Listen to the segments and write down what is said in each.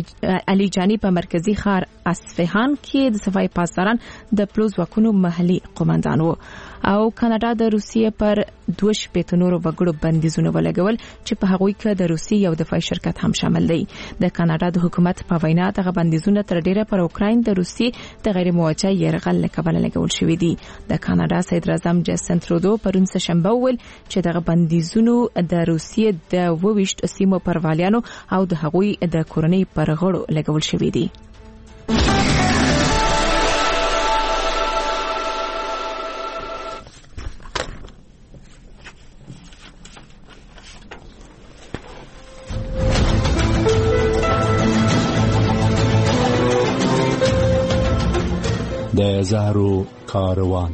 علي جانی په مرکزی ښار اصفهان کې د صفای پاسداران د پلو ځواکونو محلي قوماندان وو. او کاناډا د روسیې پر 2 نورو وګړو بندیزونه ولګول چې په هغوی کې د روسیې یو دفاعي شرکت هم شامل دی. د کاناډا د حکومت په وینا دغه بندیزونه تر ډیره پر اوکراین د روسیې د غیر موجه یرغل لکبل لګول شوې دي. د کاناډا صدر اعظم جسټین ترودو پرون شنبه وویل چې دغه بندیزونه د روسیې د 22 سیمو پر والیانو او د هغوی د کورنۍ پر غړو لګول شوې دي. د زهرو کاروان.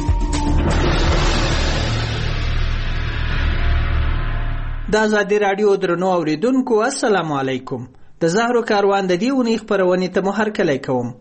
د آزادي رادیو درنو اوریدونکو السلام علیکم. د زهرو کاروان د دې اونۍ خپرونې ته مو هرکلی کوم.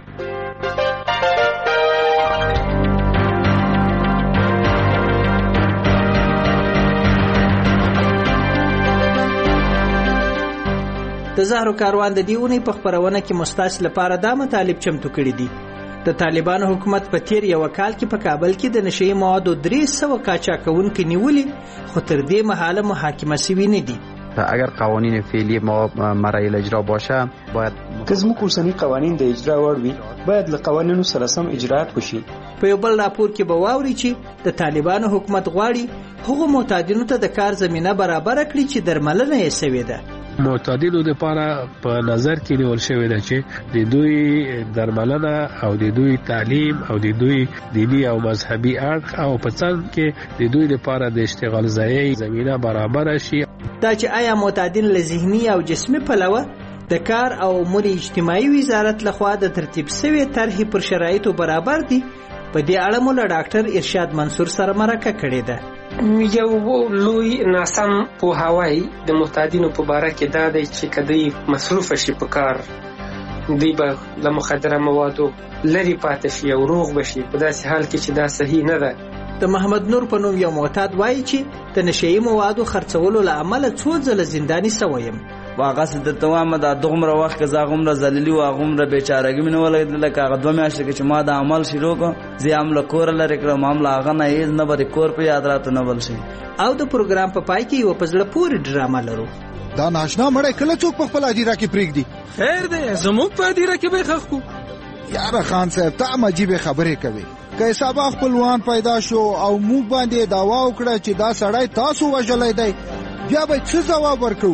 د زهرو کاروان د دې اونۍ په خپرونه کې مستاس لپاره دا مطالب چمتو کړي دي. د طالبانو حکومت په تیر یو کال کې په کابل کې د نشئی موادو 300 قاچاقونکي نیولي، خو تر دې مهاله محاکمه شوي نه دي. اگر قوانین فعلی ما مرای الاجرا باشه باید که زموږ اوسني قوانین د اجرا وړ وي باید له قوانینو سره سم اجرات وشي. په یو بل راپور کې به واوري چې د طالبانو حکومت غواړي هغو معتادینو ته د کار زمینه برابر کړي چې درملنه یې شوې ده. معتادینو لپاره په نظر کې نیول شوی دی چې د دوی درملنه او د دوی تعلیم او د دوی دینی او مذهبي اړخ او په څنګ کې د دوی لپاره د اشتغال ځای زمینه برابر شي. دا چې آیا معتادین له ذهني او جسمي پلوه د کار او امور اجتماعي وزارت لخوا د ترتیب شوی طرحې پر شرایطو برابر دي، په دې اړه مو له ډاکټر ارشاد منصور سره مرکه کړې ده. یو لوی ناسم پوهاوی د معتادینو په باره کې دا دی چې کدی مصروف شي په کار دی به له مخدره موادو لري پاتې شي او روغ بشي، په داسې حال کې چې دا صحیح نه ده. د محمد نور په نوم یو معتاد وایي چې د نشئی موادو خرڅولو له امله 2 ځله زنداني سویم. واغس د توامه د دغمره وخت کې زغمره ذلیلی او غمره بیچارهګی منه ولګیدل لکه هغه 2 میاشتې کې چې ما د عمل شروع کو زی عمل کور لري کړم معاملې هغه نه هیڅ نه بری کور په یاد راته نه ول شي. او د پروګرام په پای کې یو پزړه پوری ډرامه لرو. دا ناشنا مړی کله څوک په خپل اجیره کې پریږدي. خیر دی زموږ په اجیره کې به خخ کو. یاره خان صاحب ته عجیب خبرې کوي. که سبا خپلوان پیدا شو او موږ باندې داوا وکړه چې دا سړی تاسو وژلای دی، بیا به څه ځواب ورکو؟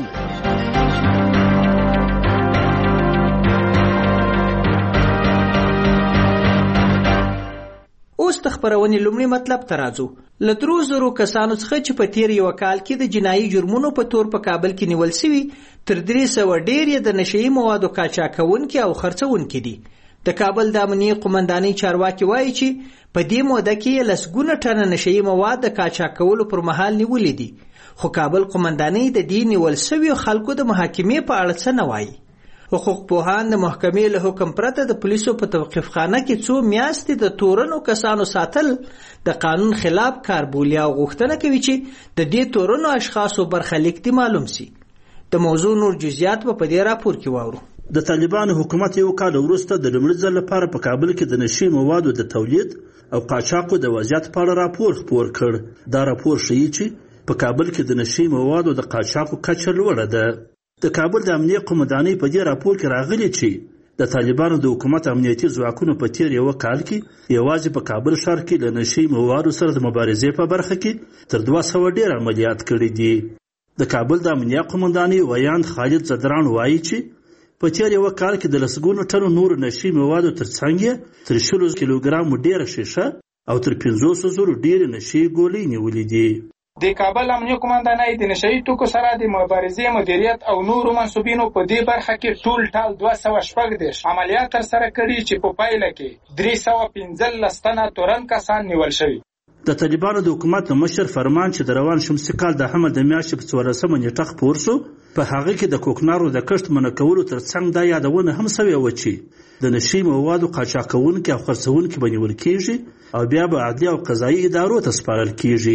اوس د خپرونې لومړی مطلب ته راځو. له 300 کسانو څخه چې په تیر یو کال کې د جنایي جرمونو په تور په کابل کې نیول شوي، تر 300 ډېر یې د نشئی موادو قاچاقونکي او خرڅونکي دي. د کابل د امنیې قومندانۍ چارواکي وایي چې په دې موده کې لسګونه ټنه نشئی مواد د قاچاقولو پر مهال نیولې دي، خو کابل قومندانۍ د دې نیول شویو خلکو د محاکمې په اړه څه نه وایي. حقوق پوهان د محکمې له حکم پرته د پولیسو په توقیف خانه کې 2 میاشتې د تورنو کسانو ساتل د قانون خلاف کار بولي او غوښتنه کوي چې د دې تورنو اشخاصو برخلیک دي معلوم شي. د موضوع نور جزئیات په دې راپور کې واورو. د طالبانو حکومت یو کال وروسته د لومړي ځل لپاره په کابل کې د نشئی موادو د تولید او قاچاقو د وضعیت په اړه راپور خپور کړ. دا راپور ښیي چې په کابل کې د نشئی موادو د قاچاقو کچه لوړه ده. د کابل د امنیې قومندانۍ په دې راپور کې راغلي چې د طالبانو د حکومت امنیتي ځواکونو په تیر یو کال کې یوازې په کابل ښار کې له نشئی موادو سره د مبارزې په برخه کې تر 200 ډیر عملیات کړي دي. د کابل د امنیې قومندانۍ ویاند خالد زدران وایي چې په تیر یو کال کې د لسګونو ټنو نور نشئی موادو ترڅنګ تر 100 کیلوګرامو ډیره شیشه او تر 500 ډیره نشئی ګولۍ نیولې دي. د کابل امنیه قومندانۍ د نشئی توکو سره د مبارزې مدیریت او نورو منصوبینو په دې برخه کې ټول ټال 214 عملیات ترسره کړي چې په پایله کې 315 تنه تورن کسان نیول شوي. د طالبانو د حکومت مشر فرمان چې د روان شمسي کال د حمل د میاشتې په 14 نیټه خپور شو، په هغه کې د کوکنارو د کښت منع کولو ترڅنګ دا یادونه هم شوې وه چې د نشئی موادو قاچاقونکي او خرڅونکي به نیول کېږي او بیا به عدلي او قضایي ادارو ته سپارل کېږي.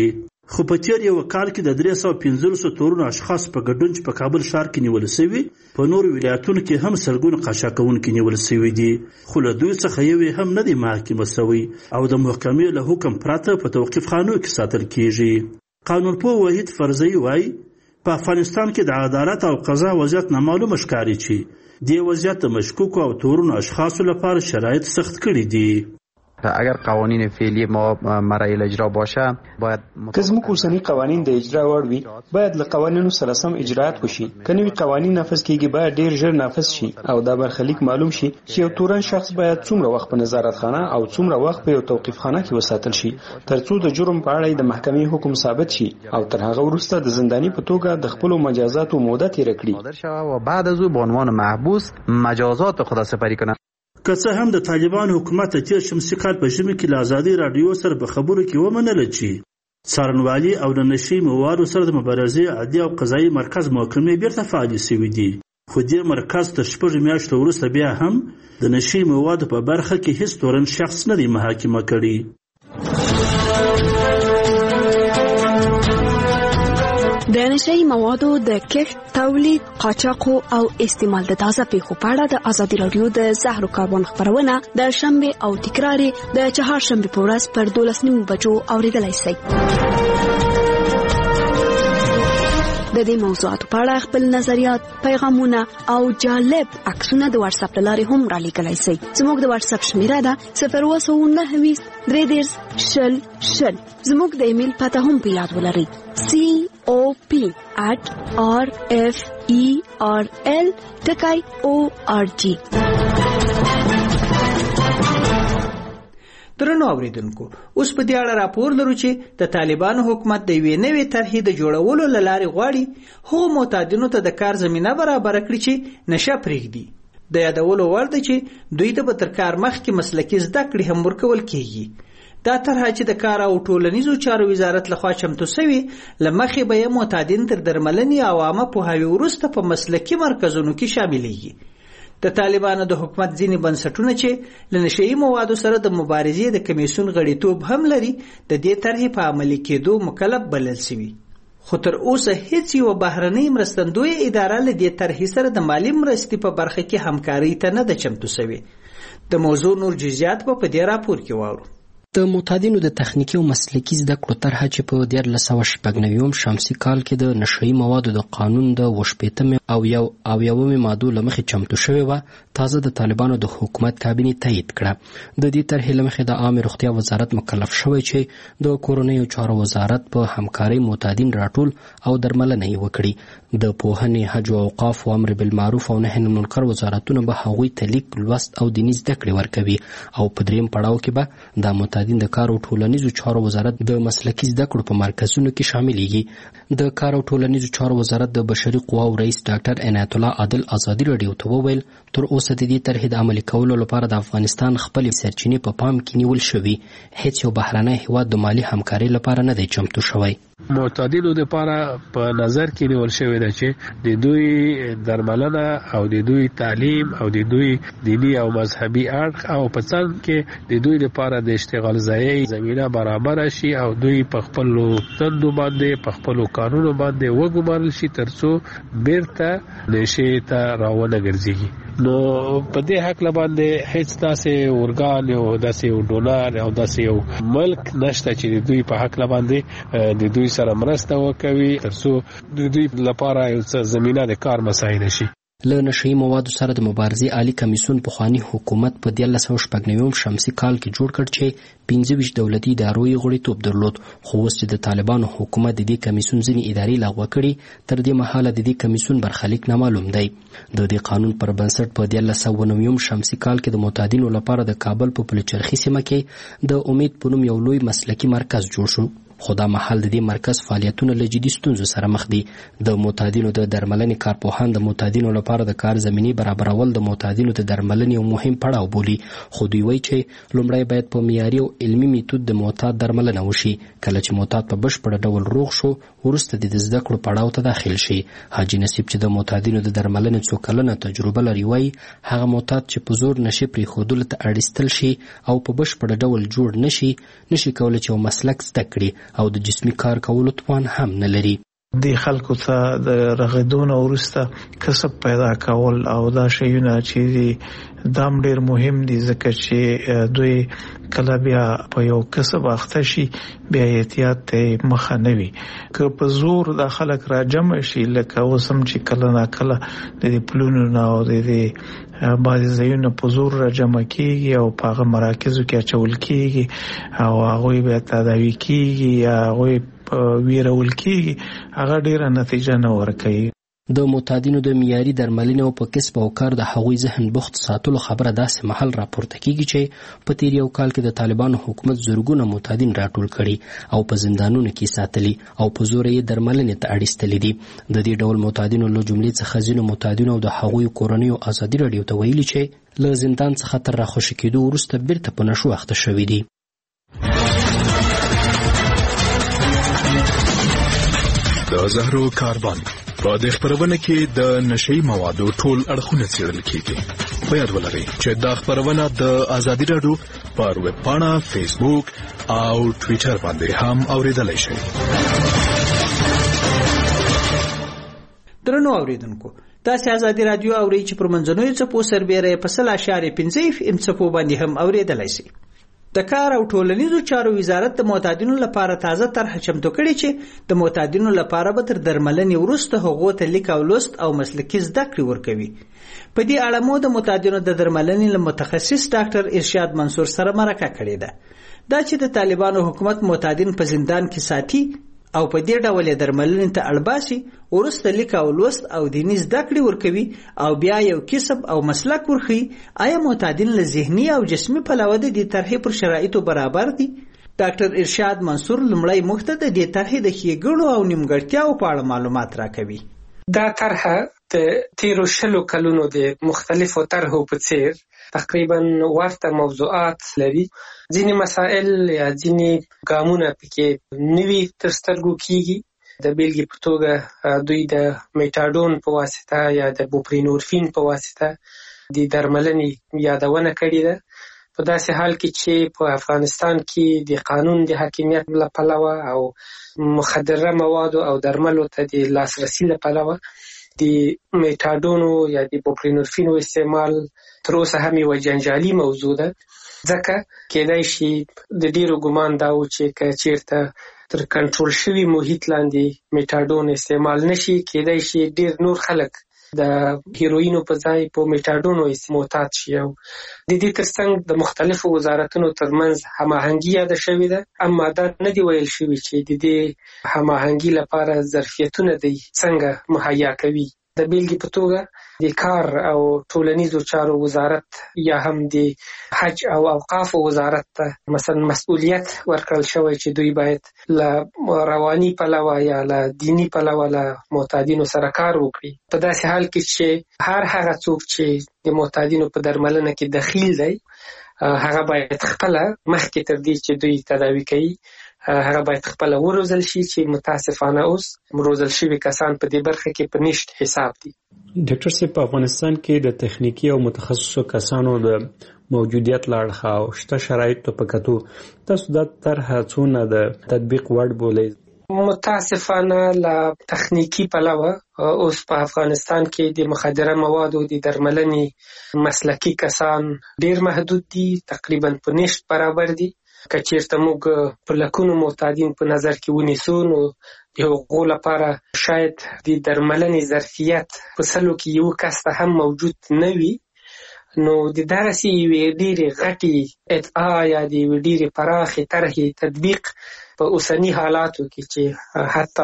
خو په تیر یو کال کې د 315 تورن اشخاص په ګډون چې په کابل ښار کې نیول شوي په نور ولایتونو کې هم سرګون قاچاقونکي نیول شوي دي خو له دوی څخه یو هم نه دی محاکمه شوی او د محکمې له حکم پرته په توقیف خانو کې ساتل کیږي قانونپوه وحید فرزي وایي په افغانستان کې د عدالت او قضا وضعیت نامعلوم ښکاري چې دې وضعیت د مشکوکو او تورن اشخاصو لپاره شرایط سخت کړي دي اگر قوانین فعلی ما مرحله اجرا باشه باید که زموږ اوسني قوانین د اجرا وړ وي باید له قوانینو سره سم اجرات وشي که نوي قوانین نافذ کیږي باید ډیر ژر نافذ شي او دا برخلیک معلوم شي چې یو تورن شخص باید څومره وخت په نظارت خانه او څومره وخت په یو توقیف خانه کې وساتل شي ترڅو د جرم په اړه د محکمې حکم ثابت شي او تر هغه وروسته د زنداني په توګه د خپل مجازاتو موده تیر کړي و بعد از او به عنوان محبوس مجازات خود سپری کنه که څه هم د طالبان حکومت تیر شمسي کال په ژمي کې له ازادي رادیو سره په خبرو کې ومنله چې څارنوالي او د نشي موادو سره د مبارزې عادي او قضایي مرکز محکمې بیرته فعالې شوي دي خو دې مرکز تر 6 میاشتو وروسته بیا هم د نشي موادو په برخه کې هیڅ تورن شخص نه دی محاکمه کړی د نشئی موادو د کښت، تولید، قاچاق او استعمال د تازه پیښو په اړه د ازادي رادیو د زهر کاربن خبرونه د شنبه او تکرار د چهارشنبه په ورځ پر 12:30 بجو اوریدلای شئ. د دې موضوعاتو په اړه خپل نظریات، پیغامونه او جالب عکسونه د واتس اپ لارې هم را لیږلای شئ. زموږ د واتس اپ شمیره ده 029 330 زموږ د ایمیل پته هم په یاد ولرئ cop@rferl.org. درنو اوریدونکو اوس په دې اړه راپور لرو چې د طالبانو حکومت د یوې نوې طرحې د جوړولو لارې غواړي هغو معتادینو ته د کار زمینه برابر کړي چې نشه پرېږدي. د یادولو وړ ده چې دوی ته به تر کار مخکې مسلکي زده کړې هم ورکول کیږي. دا طرحه چې د کار او ټولنیزو چارو وزارت لخوا چمتو شوې له مخې به یې معتادین تر درملنې او عامه پوهاوي وروسته په مسلکي مرکزونو کې شاملېږي. د طالبانو د حکومت ځینې بنسټونه چې له نشهیي موادو سره د مبارزې د کمیسیون غړیتوب هم لري د دې طرحې په عملي کېدو مکلف بلل شوي خو تر اوسه هیڅ یو بهرنۍ مرستندویه اداره له دې طرحې سره د مالي مرستې په برخه کې همکارۍ ته نه ده چمتو شوې. د موضوع نور جزئیات په دې راپور کې واورو. د معتادینو د تخنیکي او مسلکي زده کړو طرحه چې په 1999 شمسي کال کې د نشهیي موادو د قانون د 18 او یومې مادو له مخې چمتو شوې وه تازه د طالبانو د حکومت کابینې تایید کړه. د دې طرحې له مخې د عامې روغتیا وزارت مکلف شوی چې د کورنیو چارو وزارت په همکارۍ معتادین راټول او درملنه یې وکړي. د پوهنې، حج او اوقاف او امر بالمعروف او نهي عن المنکر وزارتونه به هغوی ته لیک، لوست او دیني زده کړې ورکوي او په دریم پړاو کې به د معتادین د کار او ټولنیزو چارو وزارت د مسلکي زده کړو په مرکزونو کې شاملېږي. د کار او ټولنیزو چارو وزارت د بشري قواو رئیس ډاکټر عنایت الله عادل ازادي رادیو ته وویل تر اوسه د دې طرحې د عملي کولو لپاره د افغانستان خپلې سرچینې په پام کې نیول شوي. هیڅ یو بهرنی هیواد د مالي همکارۍ لپاره نه دی چمتو شوی. معتادینو لپاره په نظر کې نیول شوی ده چې د دوی درملنه او د دوی تعلیم او د دوی دینی او مذهبي اړخ او په څنګ کې د دوی لپاره د اشتغال ځای زمينه برابر شي او دوی په خپل تندو باندې په خپل قانونو باندې وګمارل شي ترڅو بیرته نشه ته راونه ګرځي. نو په دې حق باندې هیڅ داسې اورګان او داسې ډونر او داسې یو ملک نشته چې دوی په حق باندې د دوی سره مرسته وکوي ترڅو د دوی لپاره یو څه زمينه د کار مساعده شي. له نشهیي موادو سره د مبارزې عالی کمیسیون پخوانی حکومت په 1999 شمسي کال کې جوړ کړ چې 25 دولتي ادارو یې غړیتوب درلود. خو اوس چې د طالبانو حکومت د دې کمیسیون ځینې ادارې لغوه کړي تر دې مهاله د دې کمیسیون برخلیک نامعلوم دی. د دې قانون پر بنسټ په 1999 شمسي کال کې د معتادینو لپاره د کابل په پلچرخي سیمه کې د امید په نوم یو لوی مسلکي مرکز جوړ شو. خو دا مهال د دې مرکز فعالیتونه له جدي ستونزو سره مخ دي. د معتادینو د درملنې کارپوهان د معتادینو لپاره د کار زمینې برابرول د معتادینو د درملنې یو مهم پړاو بولي. خو دوی وایي چې لومړی باید په معیاري او علمي میتود د معتاد درملنه وشي. کله چې معتاد په بشپړ ډول روغ شو وروسته د زده کړو پړاو ته داخل شي. حاجی نصیب چې د معتادینو د درملنې څو کلنه تجربه لري وایي هغه معتاد چې په زور نشي پرېښودلو ته اړیستل شي او په بشپړ ډول جوړ نشي کولی چې یو مسلک زده کړي او د جسمي کار کولو توان هم نه لري. د خلکو ته د رغیدون وروسته کسب پیدا کول او دا شیونه چې دام ډیر مهم دي ځکه چې دوی کله بیا په یو کسب اخته شي بیا احتیاط ته مخه نه وي که په زور د خلک را جمع شي لکه اوسم چې کله نا کله د پلونو نه او د بعضې ځایونه په زور را جمع کیږي او په هغه مراکزو کې اچول کیږي او هغوی بیا تداوي کیږي یا هغوی ویرول کیږي هغه ډیره نتیجه نه ورکوي. د معتادینو د معیاري درملنې او په کسب او کار د هغوی ذهن بوخت ساتلو خبره داسې مهال راپورته کیږي چې په تیر یو کال کې د طالبانو حکومت زرګونه معتادین راټول کړي او په زندانونو کې ساتلي او په زور یې درملنې ته اړیستلي دي. د دې ډول معتادینو له جملې څخه ځینو معتادینو او د هغوی کورنیو ازادي راډیو ته ویلي چې له زندان څخه تر راخوشي کېدو وروسته بیرته په نشو اخته شوي دي. د زهرو کاربن په دې خبرونه کې د نشئی موادو ټول اړخونه څېړل کیږي. په یاد ولرئ چې دا خبرونه د ازادي راډیو پر ویب پاڼه، فیسبوک او ټوئیټر باندې هم اوریدلای شئ. درنو اوریدونکو، تاسو ازادي راډیو اورئ چې پر منځنوي څپو سربېره په 0.5 FM څپو باندې هم اوریدلای شئ. د کار او ټولنیزو چارو وزارت د معتادینو لپاره تازه طرح چمتو کړې چې د معتادینو لپاره به تر درملنې وروسته هغو ته لیک او لوست او مسلکي زده کړې ورکوي. په دې اړه مو د معتادینو د درملنې له متخصص ډاکټر ارشاد منصور سره مرکه کړې ده. دا چې د طالبانو حکومت معتادین په زندان کې ساتي او په دې ډول درملنې ته اړباسي، ورسته لیک او لوست او دیني زده کړې ورکوي او بیا یو کسب او مسلک ورخي. آیا معتادین له ذهني او جسمي پلوه د دې طرحې پر شرایطو برابر دي؟ ډاکټر ارشاد منصور لومړی موږ ته د دې طرحې د ښېګڼو او نیمګړتیاو په اړه معلومات راکوي. دا طرحه د تیرو 20 کلونو د مختلفو طرحو په څیر تقریبا ورته موضوعات لري. ځینې مسائل یا ځینې ګامونه پکې نوي تر سترګو کیږي. د بیلګې په توګه دوی د میټاډون په واسطه یا د بوپرینورفین په واسطه د درملنې یادونه کړې ده. په داسې حال کې چې په افغانستان کې د قانون د حاکمیت له پلوه او مخدره موادو او درملو ته د لاسرسي له پلوه د میټاډونو یا د بوپرینورفینو استعمال تر اوسه هم یوه جنجالي موضوع ده، ځکه کېدای شي د ډیرو ګمان دا و چې که چیرته تر کنټرول شوي محیط لاندې میټاډون استعمال نشي، کېدای شي ډیر نور خلک د هیروینو په ځای په میټاډونو معتاد شي. او د دې ترڅنګ د مختلفو وزارتونو ترمنځ هماهنګي یاده شوې ده، اما دا نه دی ویل شوي چې د دې هماهنګي لپاره ظرفیتونه دی څنګه مهیا کوي. د بیلګې په توګه د کار او ټولنیزو چارو وزارت یا هم د حج او اوقافو وزارت ته مثلا مسؤلیت ورکړل شوی چې دوی باید له رواني پلوه یا له دینی پلوه له معتادینو سره کار وکړي. په داسې حال کې چې هر هغه څوک چې د معتادینو په درملنه کې دخیل دی هغه باید خپله مخکې تر دې چې دوی تداوي کوي هغه باید خپله وروزل شي، چې متاسفانه اوس روزل شوي کسان په دې برخه کې په نشت حساب دي. ډاکټر صاحب، په افغانستان کې د تخنیکی او متخصصو کسانو د موجودیت له اړخه او شته شرایطو په کتو تاسو دا طرحه څونه د تطبیق وړ بولئ؟ متاسفانه له تخنیکی پلوه اوس په افغانستان کې د مخدره موادو د درملنې مسلکي کسان ډیر محدود دي، تقریبا په نشت برابر دي. که چیرته موږ په لکونو معتادین په نظر کې ونیسو نو د هغو لپاره شاید د درملنې ظرفیت په 100 کې یو کس ته هم موجود نه وي. نو د دغسې یوې ډېرې غټې ادعا یا د یوې ډېرې پراخې طرحې تطبیق په اوسني حالاتو کې چې حتی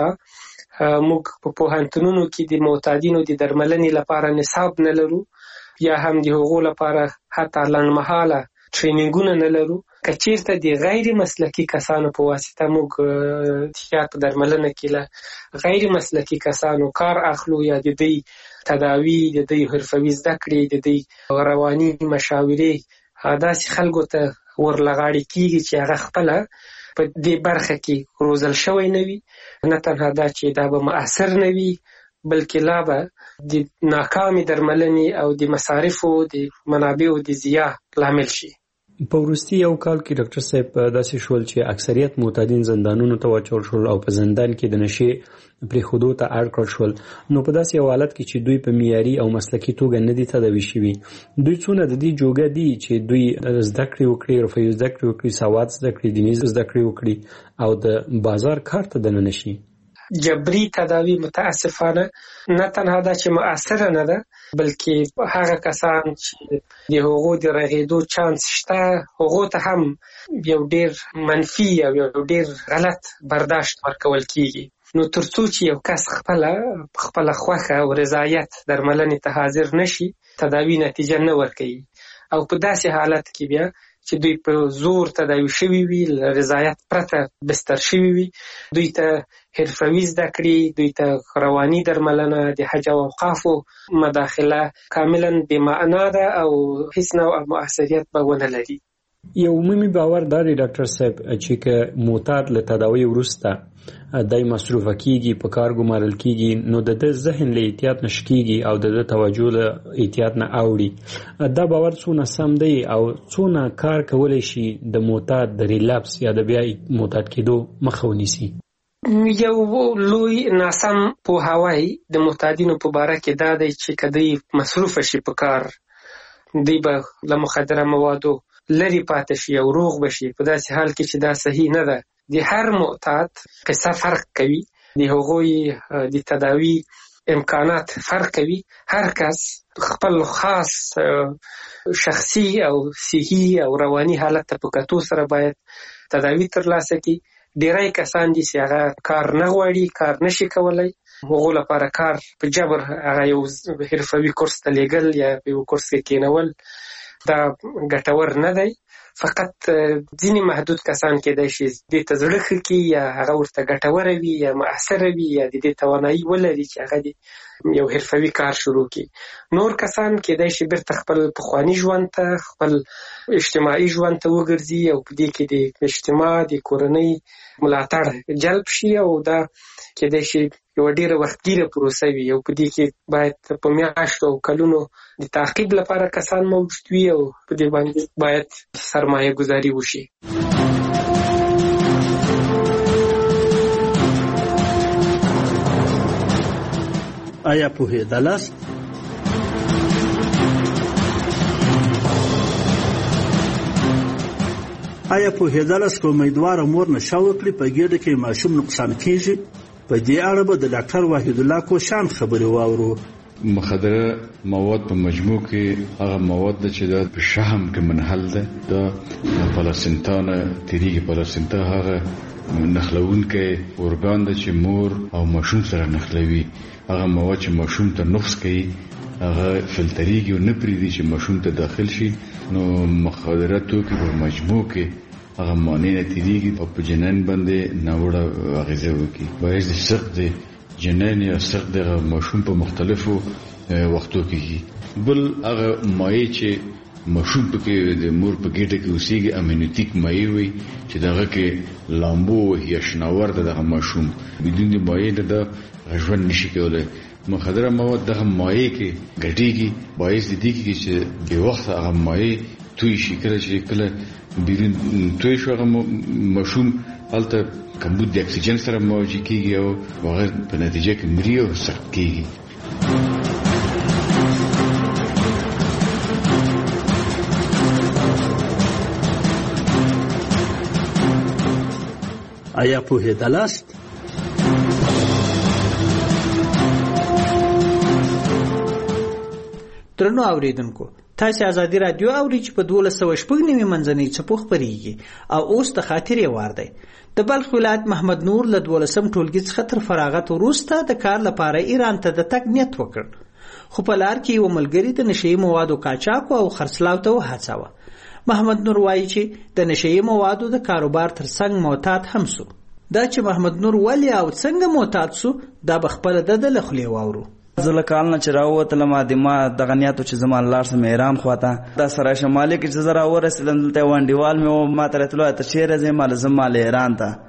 موږ په پوهنتونونو کې د معتادینو د درملنې لپاره نصاب نه لرو یا هم د هغو لپاره حتی لنډمهاله ټرینینګونه نه لرو. که چیرته د غیر مسلکي کسانو په واسطه موږ د درملنه کې له غیر مسلکي کسانو کار اخلو یا د دوی تداوی، د دوی حرفوي زده کړې، د دوی رواني مشاورې داسې خلکو ته ورلغاړې کیږي چې هغه خپله په دې برخه کې روزل شوی نه وي. نه تنها دا چې دا به مؤثر نه وي بلکې لا به د ناکامې درملنې او د مصارفو د منابعو د ضیاع لامل شي. په وروستي یو کال کې ډاکټر صاحب داسې شول چې اکثریت معتادین زندانونو ته واچول شول او په زندان کې د نشې پرېښودو ته اړ کړل شول. نو په داسې یو حالت کې چې دوی په معیاري او مسلکي توګه نه دي تداوي شوي، دوی څونه د دې جوګه دي چې دوی زده کړې وکړي، روغتیایي زده کړې وکړي، سواد زده کړي، دیني زده کړې وکړي او د بازار کار ته دننه شي. جبري تداوی متاسفانه نه تنها دا چې مؤثره نه ده، بلکې هغه کسان چې د هغو د رغېدو چانس شته هغو ته هم یو ډیر منفي او یو ډیر غلط برداشت ورکول کیږي. نو ترڅو چې یو کس خپله خوښه او رضایت درملنې ته حاضر نشي، تداوی نتیجه نه ورکوي. او په داسې حالت کې بیا چې دوی په زور تداوی شوي وي، رضایت پرته بستر شوي وي، دوی ته حرفوي زده کړې، دوی ته رواني درملنه، د حج او اوقافو مداخله کاملا بې معنا ده او هیڅ نوع مؤثریت به ونه لري. یو عمومي باور دا دی ډاکټر صاحب چې که معتاد له تداوی وروسته دای مصروفه کیږي، په کار ګمارل کیږي، نو د ده ذهن له احتیاط نه شکیږي او د ده توجه له احتیاط نه اوړي. دا باور څونه سم دی او څونه کار کولی شي د معتاد د ریلاپس یا د بیا معتاد کېدو مخه ونیسي؟ یو لوی ناسم پوهاوی د معتادینو په باره کې دا دی چې که دوی مصروفه شي په کار، دوی به له مخدره موادو لرې پاتې شي او روغ بشي. په داسې حال کې چې دا صحیح نه ده. د هر معتاد قصه فرق کوي، د هغوی د تداوی امکانات فرق کوي. هر کس خپل خاص شخصي او صحي او رواني حالت ته په کتو سره باید تداوی ترلاسه کړي. ډیری کسان دي چې هغه کار نه غواړي، کار نشي کولی، هغو لپاره کار په جبر هغه یو حرفوي کورس ته لیږل یا په یو کورس کې کېنول دا ګټور نه دی. فقط ځینې محدود کسان کېدای شي دې ته زړه ښه کړي یا هغه ورته ګټوره وي یا مؤثره وي یا د دې توانایي ولري چې هغه یو حرفوي کار شروع کړي. نور کسان کېدای شي بیرته خپل پخواني ژوند ته، خپل اجتماعي ژوند ته وګرځي او په دې کې د اجتماع د کورنۍ ملاتړ جلب شي او دا کېدای شي یو ډیره وختګیره پروسه وي او په دې کې باید په میاشتو او کلونو د تعقیب لپاره کسان موجود وي او په دې باندې باید سرمایه گذاري وشي. آیا پوهېدلاست؟ آیا پوهېدلاست که امیدواره مور نشه وکړي په ګېډه کې ماشوم نقصان کیږي؟ په دې اړه به د ډاکټر وحید الله کوشان خبرې واورو. مخدره مواد په مجموع کې هغه مواد ده چې دا په شحم کې منحل ده. دا پلاسینتا نه تیریږي. پلاسینتا هغه نښلونکی ارګان ده چې مور او ماشوم سره نښلوي. هغه مواد چې ماشوم ته نقص کوي هغه فلتریږي او نه پرېږدي چې ماشوم ته داخل شي. نو مخدره توکي په مجموع کې هغه معنی نه تیریږي او په جنین باندې ناوړه اغېزه وکړي. باعث د سقط جنین یا سقط د ماشوم په مختلفو وختو کې. بل هغه مایع چې ماشوم پکې د مور په ګېډه کې اوسېږي امنیوتیک مایع وي چې دغه کې لامبو یا شناور د دغه ماشوم بدون د مایع د ژوند نشي کولی. مخدره مواد دغه مایع کې ګډېږي. باعث د دې کې چې بې وخته هغه مایع توی شي. کله چې کله بیرون توی شو هغه ماشوم هلته کمبود د اکسیجن سره مواجه کېږي او هغه په نتیجه کې مري او سقط کېږي. آیا پوهېدلاست؟ درنو اوریدونکو، تاسو ازادي رادیو اوري چې په 1290 منځنۍ څپو خبريږي او اوس د خاطر یې وار دی. د بلخ ولایت محمد نور له 12 ټولګي څخه تر فراغت وروسته د کار لپاره ایران ته د تګ نیت وکړ، خو په لار کې یو ملګری د نشئی موادو قاچاق او خرڅلاو ته وهڅاوه. محمد نور وایي چې د نشئی موادو د کاروبار ترڅنګ معتاد هم سو. دا چې محمد نور ولی او څنګه معتاد سو دا بخپل د لخلې واورو. زله کالنه چې راووتلم ما دغه نیاتو چې زما لاړ سم ایران خواته دا سره شمالي کې چې زه راورسېدم دلته وانډیوال مې ما ته راتلو ته چیرې ځم مال ایران ته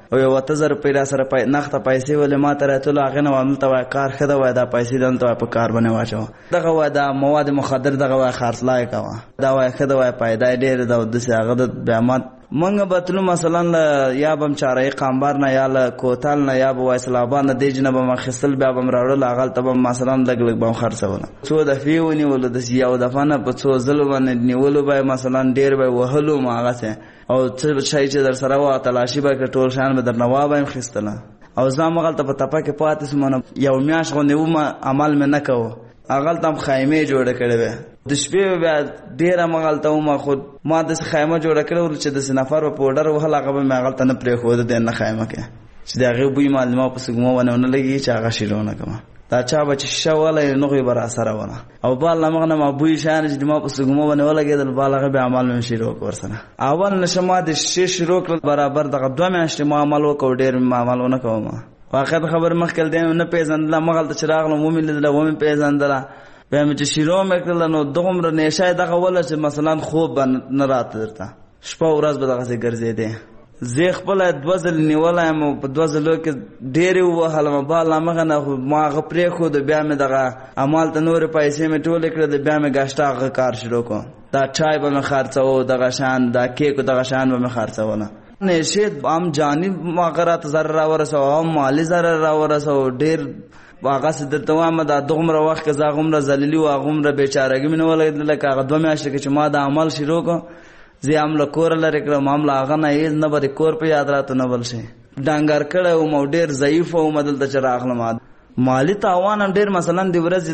او 7000 روپۍ را سره نقد پیسې ولې ما ته راتلو هغه نه عمل ته کار خده وای دا پیسې دلته په کار باندې واچو دغه وای دا مواد مخدر دغه وای خرڅلای کاوه دا وای خده وای پیدا ډېر د هغه د بیامات منګه بتلو مثلا یا بم چارې قامبار نه یا له کوتل نه یا به اسلامباد نه دی جنب ما خصل بیا بم راړل اغل ته مثلا لګ لګ بم خرڅونه څو د فیونی ول د یو دفانه په څو ظلم نیولو به مثلا ډیر به وهلو ماغه ته او څه شي چې در سره وا تلاشي به ټول شان به در نواب هم خستله او زما غلطه په تپه کې پاتې سمونه یو میاش غو نیو ما عمل مې نه کوو اغل تم خیمه جوړ کړې و د شپې بیا ډیره مغلطه ما خود ما د خیمه جوړ کړو چې د نفر په پودر وهل هغه به مغلطه نه پرې خو د نه خیمه کې چې دغه بوی معلومه په سګمو ونه لګي چې هغه شیرونه کوم دا چا بچ شواله نوغي بر اثر ونه او بال لمغه ما بوی شان چې ما په سګمو ونه لګیدل بالغه به عمل من شروع ورسنه اول نشم د شروع کړ برابر دغه دوه میاشتې ما عمل وکړ ډیر ما عمل ونه کوم واقعا خبر مخکل دی نه پیژندل مغل ته چراغ نو مومن لیدل و مې پیژندل به مې چې شیرو مکل نو دغه نشه دغه ول چې مثلا خوب نه راته درته شپه ورځ به دغه څه ګرځې دی زه خپل دوزل نیولایم په دوزلو کې ډېر وهلم بالا مغه نه ما غپرې خو د بیا مې دغه عمل ته نور پیسې مې ټول کړې د بیا مې گاشتا کار شروع کو دا چای به مې خرڅو دغه شان دا کیک دغه شان به مې خرڅونه نشید عام جانی ماغرات ضرر ورسو عام مالی ضرر ورسو ډیر واغه سدته ما د دغمره وخت کې زغمره ذلیلی او غمره بیچارهګی منه ولګل لکه هغه دوه میاشتې کې چې ما د عمل شروع کو زی عمل کور لري کړه معاملې هغه نه نه بری کور په یاد راته نه بل شي ډنګر کړه او مو ډیر ضعیف او مدل ته چراغله مالی تاوان ډیر مثلا د ورځ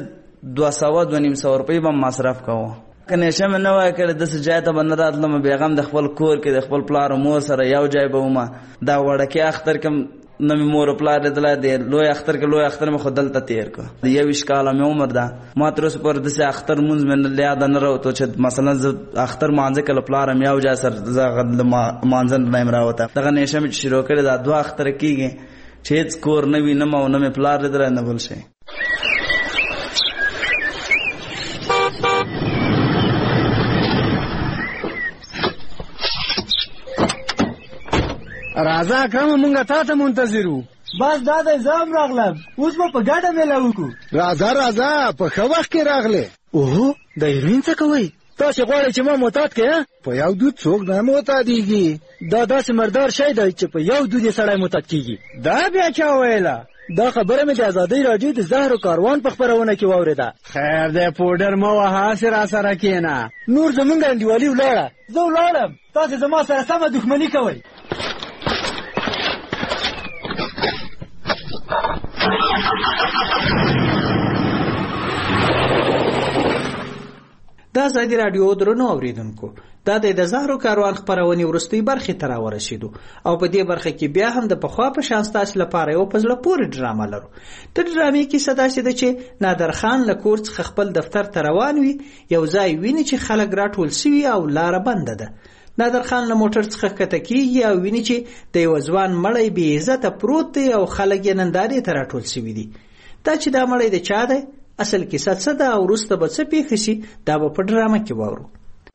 200 روپۍ به مصرف کوو کنه شمه نو کړه د سجاته بنرات لمه بیغم د خپل کور کې د خپل پلار او مور سره یو ځای به ومه دا وړکه اختر کوم نو مور پلار دلا دی لوی اختر کې لوی اختر مې خدل ته تیر کو یو وشکاله مې عمر دا ما تر اوسه پر د اختر مونږ من یاد نه راوته چې مثلا اختر مانځه کله پلار مې یو ځای سره زغد مانځن نه راوته دغه نشه مې شروع کړی دا دوه اختر کېږي چې کور نه وینم او نه مې پلار دلا نه بل شي راځه اکرم مونږه تا ته منتظرو بس دا د زام راغلم اوس په ګډه ملاو کو راځه په خو وخت کې راغله اوه د ایرین څه کوي تاسو غواړئ چې ما معتاد کړئ په یو دود څوک نه معتادیږي دا داسې مردار شی دی چې په یو دود سړی معتاد کیږي دا بیا چا ویله دا خبره مې د ازادۍ راډیو د زهر کاروان په خبرونه کې واوریده خیر دی پودر مو وها سره سره کینا نور زمونږ انډیوالي ولاړه زه ولاړم تاسو زما سره سمه دښمني کوئ دا ازادي رادیو درنو اوریدونکو دا د زهرو کاروان خبرونه ورستي برخه تر ورسېدو او په دې برخه کې بیا هم د پخوا په شان ستاسو لپاره یو پزله پوری ډرامه لرو د ډرامې کې صدا سي د چې نادر خان له کور څخه خپل دفتر ته روان وي یو ځای ویني چې خلک راټول سوي او لار بنده ده نادر خان له موټر څخه کته کیږي او ویني چې د یو ځوان مړی بې عزت پروت دی او خلک یې نندارې ته راټول سوي دي دا چې دا مړی د چا دی اصل کیسه څه ده او وروسته به څه پیښ شي دا به په ډرامه کې واورو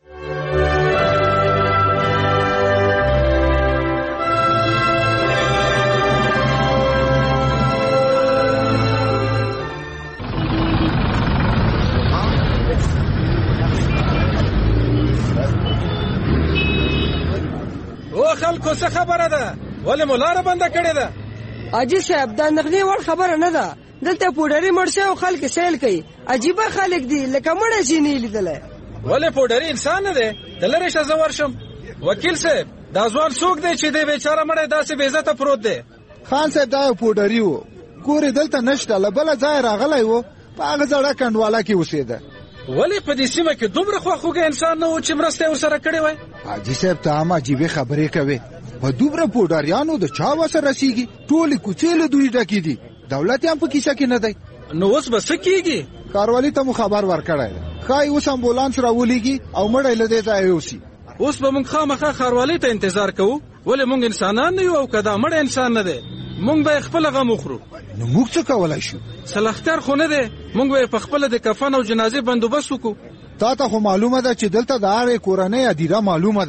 او خلکو څه خبره ده ولې مو لاره بنده کړې ده اجي صاحب دا نغني ور خبره نه ده دلته پوډری مرشه او خلک سیل کوي عجیب خلک دي لکه مړ شي نه لیدل ولې پوډری انسان نه دی دلته شزه ورشم وکیل صاحب دا ځوان څوک دی چې دی بیچاره مړ داسې بې عزت پروت دی خان صاحب دا پوډری وو ګورې دلته نشته لبل ځای راغلی وو په هغه ځړه کندواله کې اوسېده ولې په دې سیمه کې دومره خواخوږی انسان نه و چې مرسته ورسره کړې وای حاجي صاحب ته هم عجیبې خبرې کوي په دومره پوډریانو د چا وسه رسیږي ټولې کوڅې له دوی ډکې دي دولت هم په کیسه کې نه دی نو اوس به څه کیږي کاروالي ته مو خبر ورکړی ښایي اوس امبولانس راولېږي او مړی له دې ځایه یوسي اوس به موږ خامخا ښاروالۍ ته انتظار کوو ولې موږ انسانان نه یو او که دا مړی انسان نه دی موږ به خپله غم وخورو نو موږ څه کولی شو سلختر خو نه دی موږ به پخپله د کفن او جنازې بندوبست وکړو تا ته خو معلومه ده چې دلته د هغې کورنۍ هدیره معلومه ده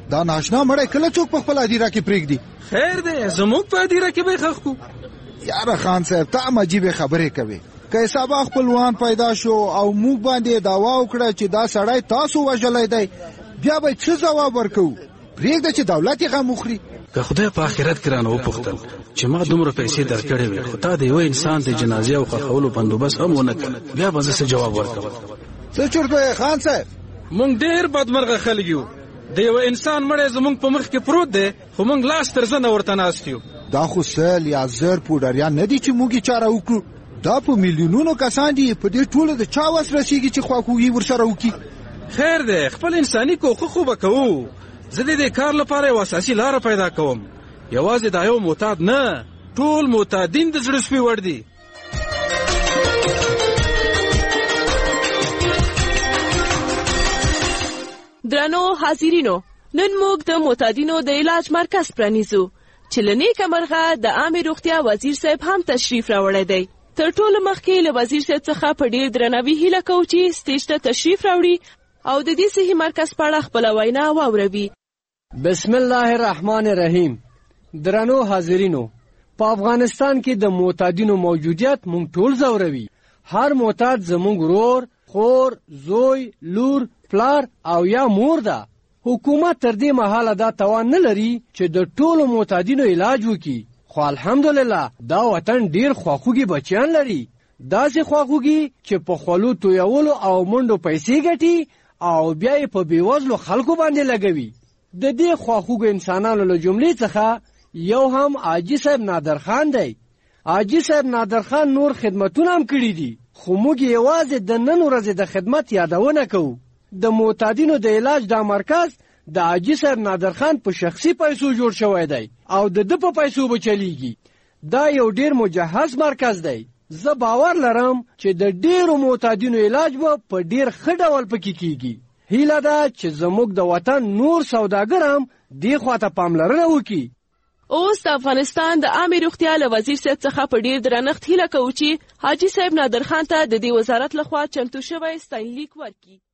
دا ناشنا مړی کله څوک په خپل هدیره کې پرېږدي؟ خیر دی زموږ په هدیره کې به خښ کو. یاره خان صاحب ته هم عجیبې خبرې کوې. که حسابه خپلوان پیدا شو او موږ باندې دعوا وکړه چې دا سړی تاسو وژلی دی، بیا به څه ځواب ورکوو؟ پرېږده چې دولت یې غم وخوري. که خدای په آخرت کې رانه وپوښتل چې ما دومره پیسې درکړې وې خو تا د یوه انسان د جنازې او ښخولو بندوبست هم ونه کړ، بیا به زه څه جواب ورکوم؟ څه چرت وایې خان صاحب؟ موږ ډېر بدمرغه خلک یو. د یوه انسان مړی زموږ په مخ کې پروت دی خو موږ لاس تر زنه ورته ناست یو. دا خو سل یا زر پوډریان نه دي چې موږ یې چاره وکړو. دا په میلیونونو کسان دي. په دې ټولو د چا وس رسېږي چې خواخوږي ورسره وکړي؟ خیر دی خپل انساني کوښښ خو به کوو. زه د دې کار لپاره یو اساسي لاره پیدا کوم. یوازې دا یو معتاد نه، ټول معتادین د زړه سپي وړ دي. درنو حاضرینو، نن موږ د معتادینو د علاج مرکز پرانیزو چې له نیکه مرغه د عامې روغتیا وزیر صاحب هم تشریف راوړی دی. تر ټولو مخکې له وزیر صاحب څخه په ډېر درناوي هیله کوو چې سټیج ته تشریف راوړي او د دې صحي مرکز په اړه خپله وینا واوروي. بسم الله الرحمن الرحیم. درنو حاضرینو، په افغانستان کې د معتادینو موجودیت مونږ ټول ځوروي. هر معتاد زمونږ ورور، خور، زوی، لور، پلار او یا مور ده. حکومت تر دې مهاله دا توان نه لري چې د ټولو معتادینو علاج وکړي، خو الحمدلله دا وطن ډیر خواخوږي بچیان لري. داسې خواخوږي چې په خولو تویولو او منډو پیسې ګټي او بیا یې په بېوزلو خلکو باندې لګوي. د دې خواخوږو انسانانو له جملې څخه یو هم حاجي صاحب نادرخان دی. حاجي صاحب نادرخان نور خدمتونه هم کړي دي، خو موږ یوازې د نن ورځې د خدمت یادونه کوو. د معتادینو د علاج دا مرکز د حاجي صاحب نادرخان په شخصي پیسو جوړ شوی دی او د ده په پیسو به چلیږي. دا یو ډیر مجهز مرکز دی. زه باور لرم چې د ډیرو معتادینو علاج به په ډیر ښه ډول پکې کیږي. هیله ده چې زموږ د وطن نور سوداګر هم دې خواته پاملرنه وکړي. اوس د افغانستان د عامې روغتیا له وزیر صاحب څخه په ډیر درنښت هیله کوو چې حاجي صاحب نادرخان ته د دې وزارت لخوا چمتو شوی ستاینلیک ورکړي.